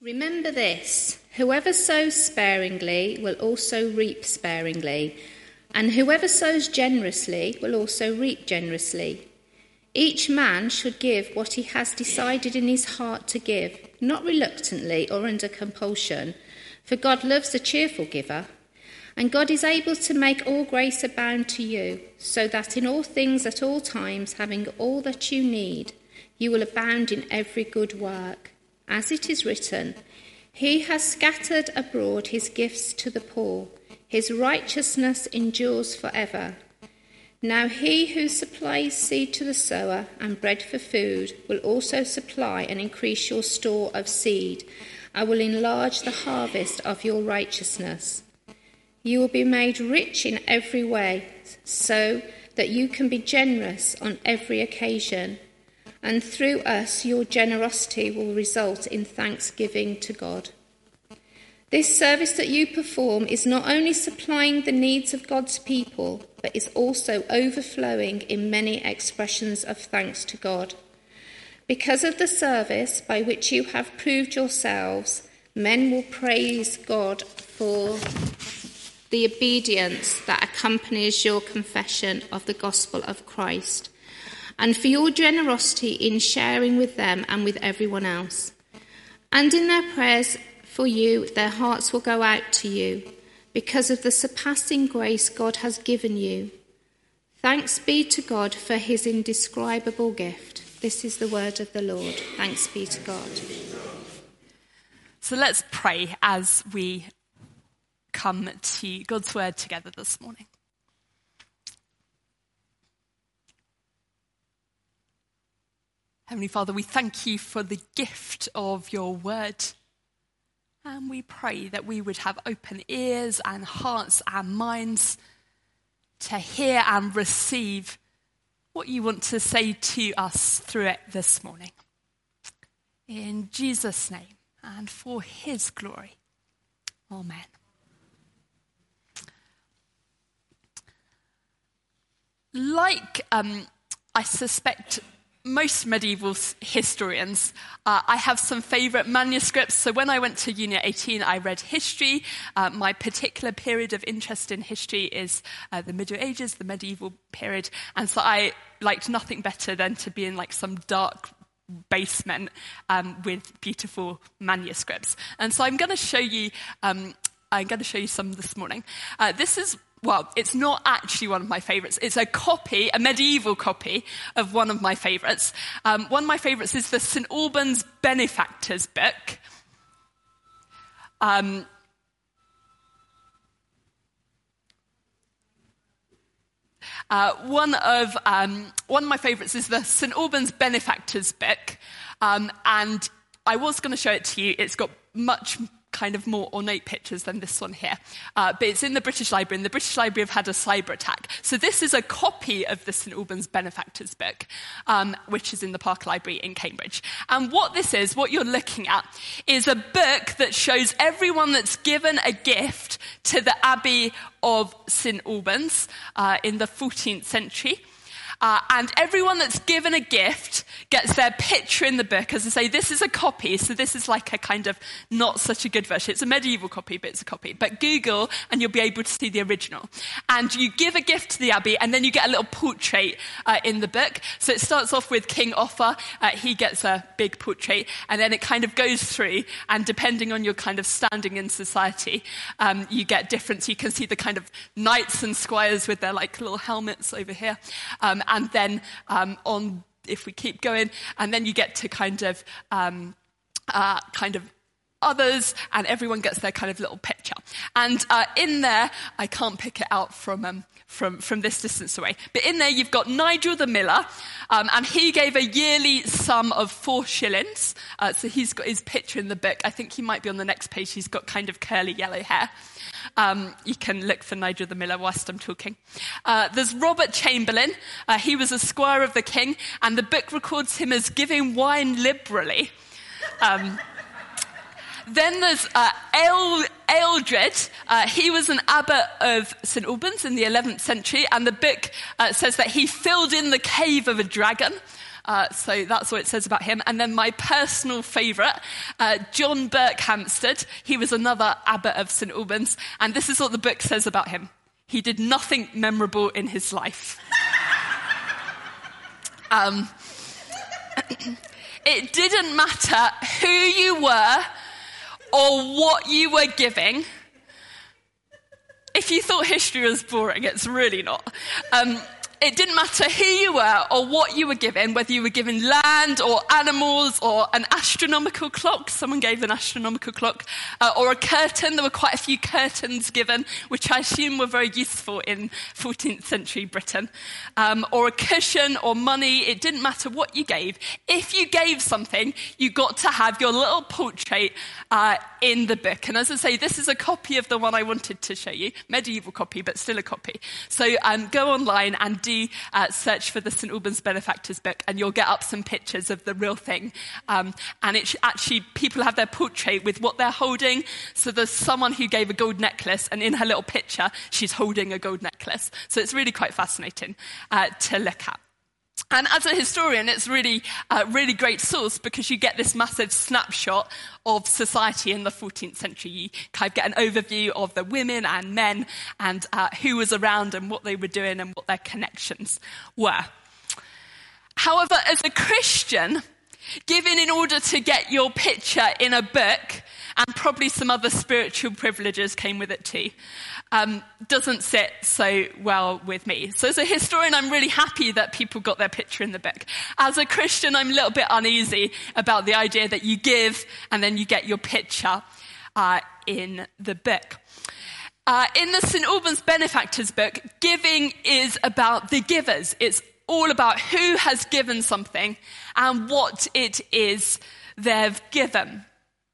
Remember this, whoever sows sparingly will also reap sparingly, and whoever sows generously will also reap generously. Each man should give what he has decided in his heart to give, not reluctantly or under compulsion, for God loves a cheerful giver. And God is able to make all grace abound to you, so that in all things at all times, having all that you need, you will abound in every good work. As it is written, he has scattered abroad his gifts to the poor. His righteousness endures forever. Now he who supplies seed to the sower and bread for food will also supply and increase your store of seed. I will enlarge the harvest of your righteousness. You will be made rich in every way, so that you can be generous on every occasion. And through us, your generosity will result in thanksgiving to God. This service that you perform is not only supplying the needs of God's people, but is also overflowing in many expressions of thanks to God. Because of the service by which you have proved yourselves, men will praise God for the obedience that accompanies your confession of the gospel of Christ, and for your generosity in sharing with them and with everyone else. And in their prayers for you, their hearts will go out to you because of the surpassing grace God has given you. Thanks be to God for his indescribable gift. This is the word of the Lord. Thanks be to God. So let's pray as we come to God's word together this morning. Heavenly Father, we thank you for the gift of your word. And we pray that we would have open ears and hearts and minds to hear and receive what you want to say to us through it this morning. In Jesus' name and for his glory. Amen. Like I suspect most medieval historians, I have some favourite manuscripts. So when I went to uni at 18, I read history. My particular period of interest in history is the Middle Ages, the medieval period. And so I liked nothing better than to be in like some dark basement with beautiful manuscripts. And so I'm going to show you some this morning. Well, it's not actually one of my favourites. It's a medieval copy of one of my favourites. One of my favourites is the St. Albans Benefactors book. One of my favourites is the St. Albans Benefactors book. And I was going to show it to you. It's got much kind of more ornate pictures than this one here. But it's in the British Library, and the British Library have had a cyber attack. So this is a copy of the St. Albans Benefactors book, which is in the Parker Library in Cambridge. And what you're looking at, is a book that shows everyone that's given a gift to the Abbey of St. Albans in the 14th century. And everyone that's given a gift gets their picture in the book. As I say, this is a copy, so this is like a kind of not such a good version. It's a medieval copy, but it's a copy. But Google, and you'll be able to see the original. And you give a gift to the Abbey, and then you get a little portrait in the book. So it starts off with King Offa. He gets a big portrait, and then it kind of goes through, and depending on your kind of standing in society, you get different. So you can see the kind of knights and squires with their like little helmets over here. And then if we keep going, and then you get to kind of others, and everyone gets their kind of little picture. And in there, I can't pick it out from this distance away, but in there you've got Nigel the Miller, and he gave a yearly sum of 4 shillings. So he's got his picture in the book. I think he might be on the next page. He's got kind of curly yellow hair. You can look for Nigel the Miller whilst I'm talking. There's Robert Chamberlain. He was a squire of the king, and the book records him as giving wine liberally. Then there's Ealdred. He was an abbot of St. Albans in the 11th century, and the book says that he filled in the cave of a dragon. So that's what it says about him. And then my personal favourite, John Berkhamsted. He was another abbot of St Albans. And this is what the book says about him. He did nothing memorable in his life. It didn't matter who you were or what you were giving. If you thought history was boring, it's really not. It didn't matter who you were or what you were given, whether you were given land or animals or an astronomical clock. Someone gave an astronomical clock. Or a curtain. There were quite a few curtains given, which I assume were very useful in 14th century Britain. Or a cushion or money. It didn't matter what you gave. If you gave something, you got to have your little portrait in the book. And as I say, this is a copy of the one I wanted to show you. Medieval copy, but still a copy. So go online and do search for the St Albans Benefactors book, and you'll get up some pictures of the real thing. And it's actually, people have their portrait with what they're holding. So there's someone who gave a gold necklace, and in her little picture, she's holding a gold necklace. So it's really quite fascinating to look at. And as a historian, it's really great source because you get this massive snapshot of society in the 14th century. You kind of get an overview of the women and men and who was around and what they were doing and what their connections were. However, as a Christian, giving in order to get your picture in a book, and probably some other spiritual privileges came with it too, doesn't sit so well with me. So as a historian, I'm really happy that people got their picture in the book. As a Christian, I'm a little bit uneasy about the idea that you give and then you get your picture in the book. In the St Albans Benefactors book, giving is about the givers. It's all about who has given something and what it is they've given.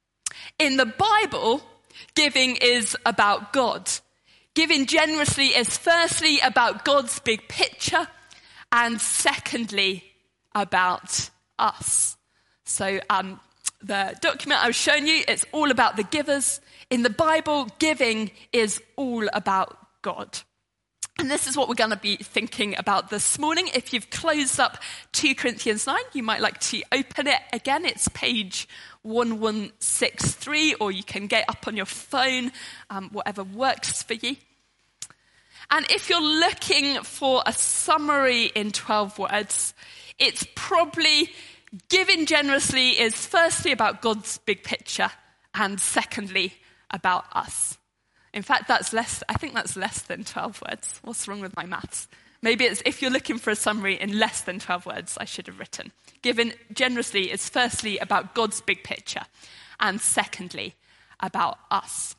In the Bible, giving is about God. Giving generously is firstly about God's big picture and secondly about us. So the document I was showing you, it's all about the givers. In the Bible, giving is all about God. And this is what we're going to be thinking about this morning. If you've closed up 2 Corinthians 9, you might like to open it again. It's page 1163, or you can get up on your phone, whatever works for you. And if you're looking for a summary in 12 words, it's probably giving generously is firstly about God's big picture and secondly about us. In fact, I think that's less than 12 words. What's wrong with my maths? Maybe it's if you're looking for a summary in less than 12 words, I should have written. Giving generously is firstly about God's big picture and secondly about us.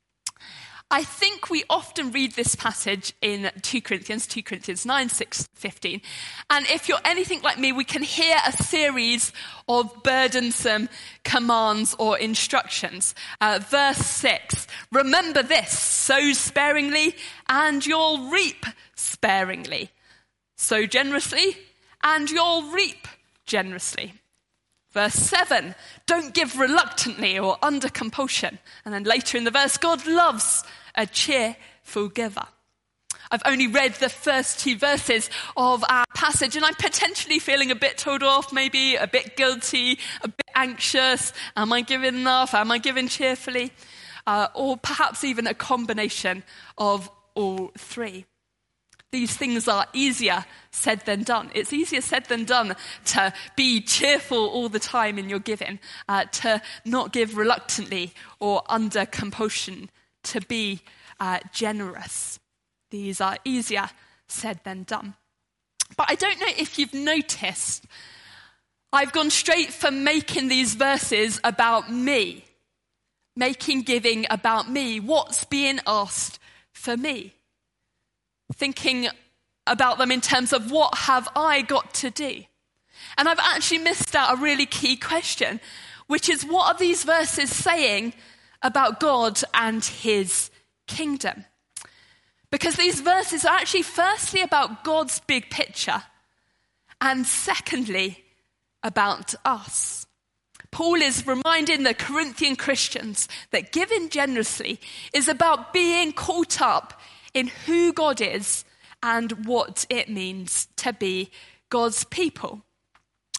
I think we often read this passage in 2 Corinthians 9, 6, 15. And if you're anything like me, we can hear a series of burdensome commands or instructions. Verse 6, remember this, sow sparingly and you'll reap sparingly. Sow generously and you'll reap generously. Verse 7, don't give reluctantly or under compulsion. And then later in the verse, God loves a cheerful giver. I've only read the first 2 verses of our passage and I'm potentially feeling a bit told off, maybe a bit guilty, a bit anxious. Am I giving enough? Am I giving cheerfully? Or perhaps even a combination of all 3. These things are easier said than done. It's easier said than done to be cheerful all the time in your giving, to not give reluctantly or under compulsion, to be generous. These are easier said than done. But I don't know if you've noticed, I've gone straight from making these verses about me, making giving about me, what's being asked for me. Thinking about them in terms of what have I got to do? And I've actually missed out a really key question, which is what are these verses saying about God and his kingdom? Because these verses are actually firstly about God's big picture and secondly about us. Paul is reminding the Corinthian Christians that giving generously is about being caught up in who God is and what it means to be God's people.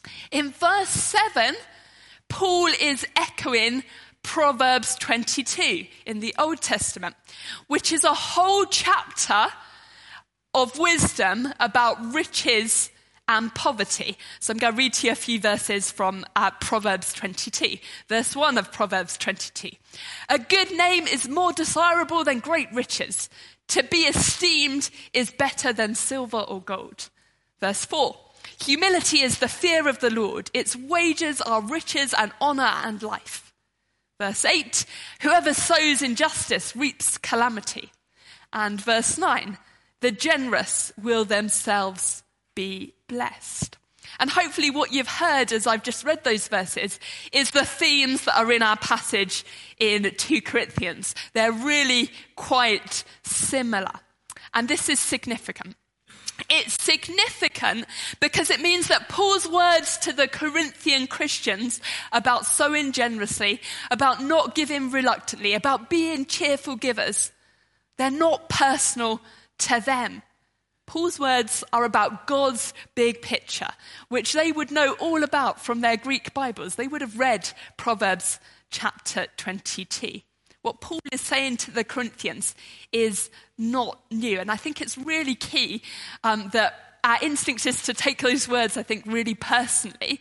In verse 7, Paul is echoing Proverbs 22 in the Old Testament, which is a whole chapter of wisdom about riches and poverty. So I'm going to read to you a few verses from Proverbs 22. Verse 1 of Proverbs 22. A good name is more desirable than great riches. To be esteemed is better than silver or gold. Verse 4. Humility is the fear of the Lord. Its wages are riches and honor and life. Verse 8. Whoever sows injustice reaps calamity. And verse 9. The generous will themselves be blessed. And hopefully what you've heard as I've just read those verses is the themes that are in our passage in 2 Corinthians. They're really quite similar. And this is significant. It's significant because it means that Paul's words to the Corinthian Christians about sowing generously, about not giving reluctantly, about being cheerful givers, they're not personal to them. Paul's words are about God's big picture, which they would know all about from their Greek Bibles. They would have read Proverbs chapter 22. What Paul is saying to the Corinthians is not new. And I think it's really key that our instinct is to take those words, I think, really personally.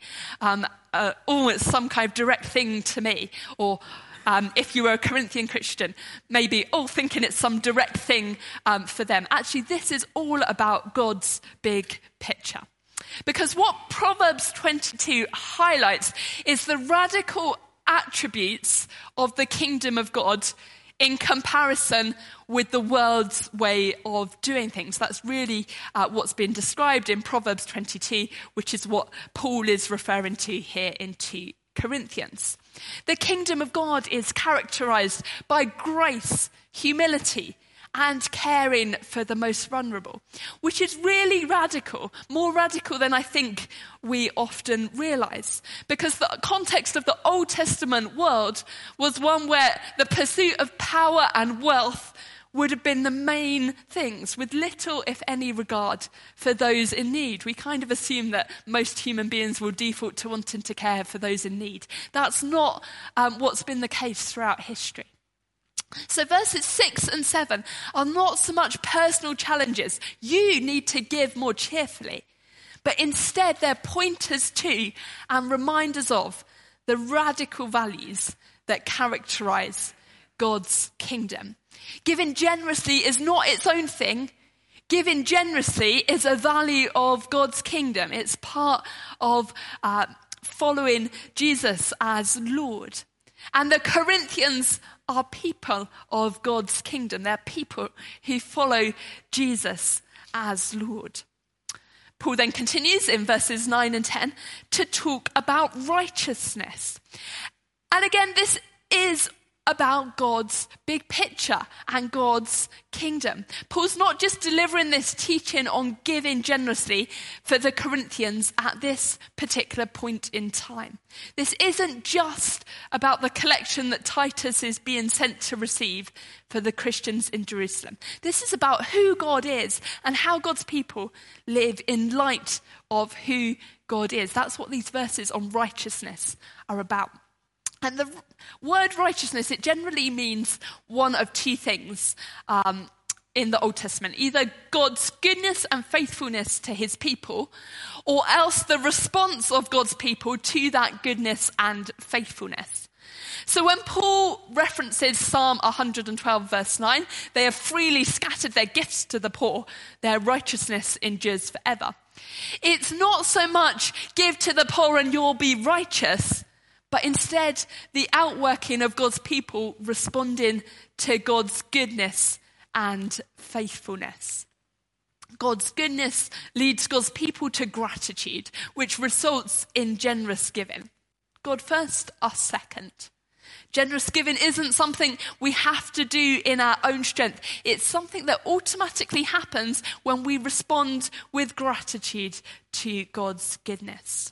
It's some kind of direct thing to me. Or if you were a Corinthian Christian, maybe thinking it's some direct thing for them. Actually, this is all about God's big picture. Because what Proverbs 22 highlights is the radical attributes of the kingdom of God in comparison with the world's way of doing things. That's really what's been described in Proverbs 22, which is what Paul is referring to here in 2 Corinthians. The kingdom of God is characterized by grace, humility, and caring for the most vulnerable, which is really radical, more radical than I think we often realize. Because the context of the Old Testament world was one where the pursuit of power and wealth would have been the main things, with little, if any, regard for those in need. We kind of assume that most human beings will default to wanting to care for those in need. That's not what's been the case throughout history. So verses 6 and 7 are not so much personal challenges. You need to give more cheerfully. But instead, they're pointers to and reminders of the radical values that characterize God's kingdom. Giving generously is not its own thing. Giving generously is a value of God's kingdom. It's part of following Jesus as Lord. And the Corinthians are people of God's kingdom. They're people who follow Jesus as Lord. Paul then continues in verses 9 and 10 to talk about righteousness. And again, this is about God's big picture and God's kingdom. Paul's not just delivering this teaching on giving generously for the Corinthians at this particular point in time. This isn't just about the collection that Titus is being sent to receive for the Christians in Jerusalem. This is about who God is and how God's people live in light of who God is. That's what these verses on righteousness are about. And the word righteousness, it generally means one of two things in the Old Testament. Either God's goodness and faithfulness to his people, or else the response of God's people to that goodness and faithfulness. So when Paul references Psalm 112 verse 9, they have freely scattered their gifts to the poor, their righteousness endures forever. It's not so much give to the poor and you'll be righteous, but instead the outworking of God's people responding to God's goodness and faithfulness. God's goodness leads God's people to gratitude, which results in generous giving. God first, us second. Generous giving isn't something we have to do in our own strength. It's something that automatically happens when we respond with gratitude to God's goodness.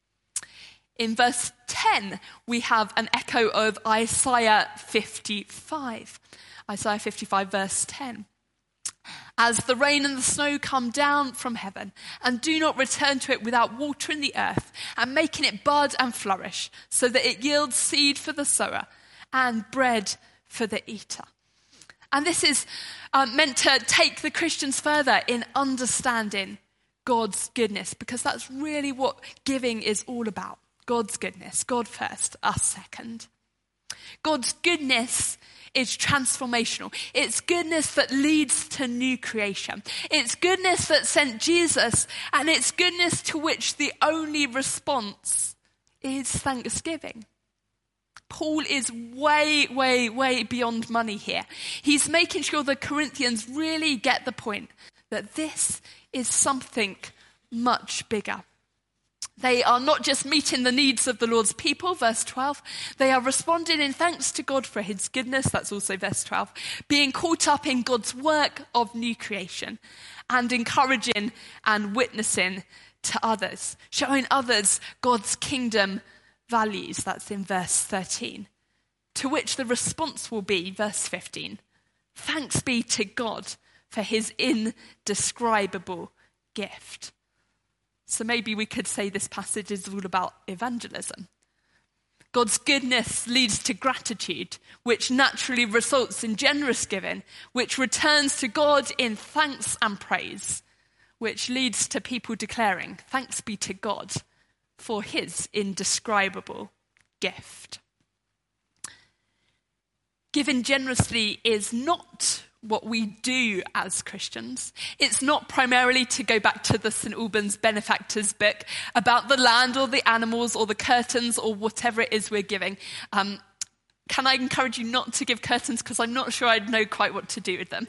In verse 10, we have an echo of Isaiah 55. Isaiah 55 verse 10. As the rain and the snow come down from heaven and do not return to it without watering the earth and making it bud and flourish, so that it yields seed for the sower and bread for the eater. And this is meant to take the Christians further in understanding God's goodness, because that's really what giving is all about. God's goodness, God first, us second. God's goodness is transformational. It's goodness that leads to new creation. It's goodness that sent Jesus, and it's goodness to which the only response is thanksgiving. Paul is way, way, way beyond money here. He's making sure the Corinthians really get the point that this is something much bigger. They are not just meeting the needs of the Lord's people, verse 12. They are responding in thanks to God for his goodness, that's also verse 12. Being caught up in God's work of new creation and encouraging and witnessing to others, showing others God's kingdom values, that's in verse 13. To which the response will be, verse 15, thanks be to God for his indescribable gift. So maybe we could say this passage is all about evangelism. God's goodness leads to gratitude, which naturally results in generous giving, which returns to God in thanks and praise, which leads to people declaring, thanks be to God for his indescribable gift. Giving generously is not what we do as Christians. It's not primarily, to go back to the St. Albans benefactors book, about the land or the animals or the curtains or whatever it is we're giving. Can I encourage you not to give curtains, because I'm not sure I'd know quite what to do with them.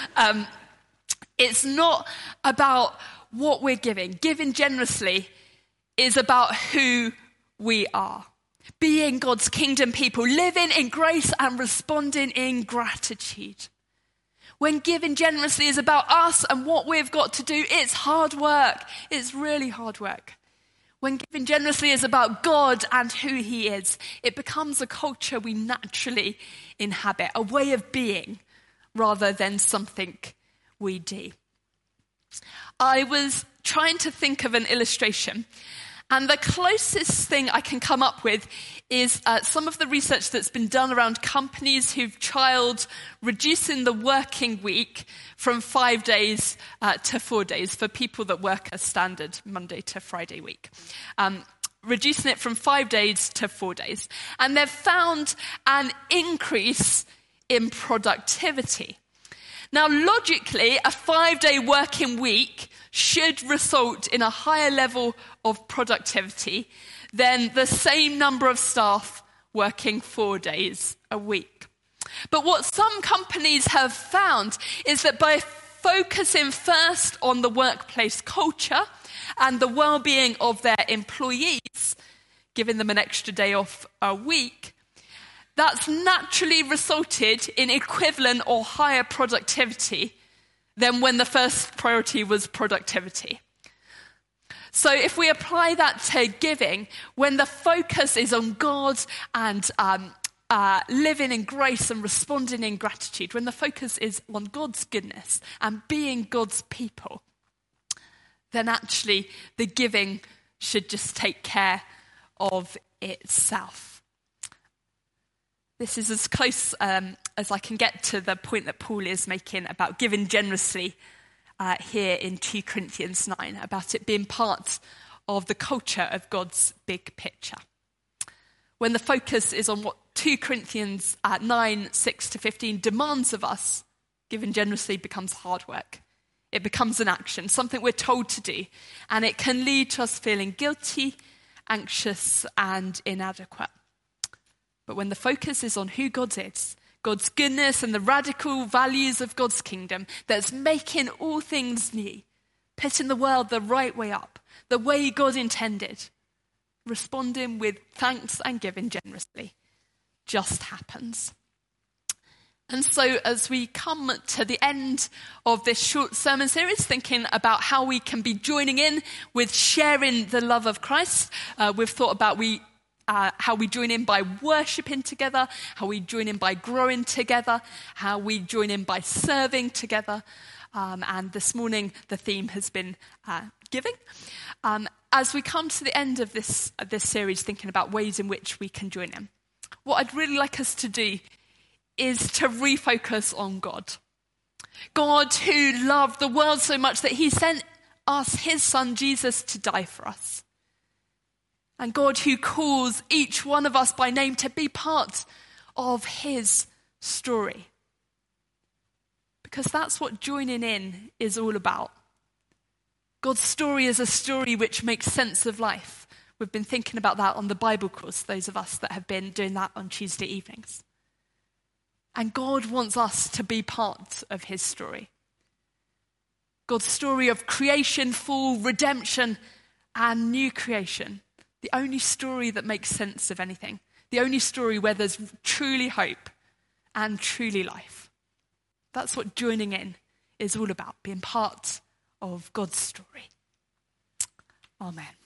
It's not about what we're giving. Giving generously is about who we are. Being God's kingdom people, living in grace and responding in gratitude. When giving generously is about us and what we've got to do, it's hard work. It's really hard work. When giving generously is about God and who he is, it becomes a culture we naturally inhabit, a way of being rather than something we do. I was trying to think of an illustration, and the closest thing I can come up with is some of the research that's been done around companies who've trialled reducing the working week from 5 days to 4 days for people that work a standard Monday to Friday week. Reducing it from 5 days to 4 days. And they've found an increase in productivity. Now, logically, a 5-day working week should result in a higher level of productivity than the same number of staff working 4 days a week. But what some companies have found is that by focusing first on the workplace culture and the well-being of their employees, giving them an extra day off a week, that's naturally resulted in equivalent or higher productivity than when the first priority was productivity. So if we apply that to giving, when the focus is on God and living in grace and responding in gratitude, when the focus is on God's goodness and being God's people, then actually the giving should just take care of itself. This is as close as I can get to the point that Paul is making about giving generously here in 2 Corinthians 9, about it being part of the culture of God's big picture. When the focus is on what 2 Corinthians 9, 6 to 15 demands of us, giving generously becomes hard work. It becomes an action, something we're told to do, and it can lead to us feeling guilty, anxious, and inadequate. But when the focus is on who God is, God's goodness and the radical values of God's kingdom that's making all things new, putting the world the right way up, the way God intended, responding with thanks and giving generously just happens. And so as we come to the end of this short sermon series, thinking about how we can be joining in with sharing the love of Christ, we've thought about how we join in by worshipping together, how we join in by growing together, how we join in by serving together. And this morning, the theme has been giving. As we come to the end of this series, thinking about ways in which we can join in, what I'd really like us to do is to refocus on God. God who loved the world so much that he sent us his son Jesus to die for us. And God who calls each one of us by name to be part of his story. Because that's what joining in is all about. God's story is a story which makes sense of life. We've been thinking about that on the Bible course, those of us that have been doing that on Tuesday evenings. And God wants us to be part of his story. God's story of creation, fall, redemption, and new creation. The only story that makes sense of anything. The only story where there's truly hope and truly life. That's what joining in is all about, being part of God's story. Amen.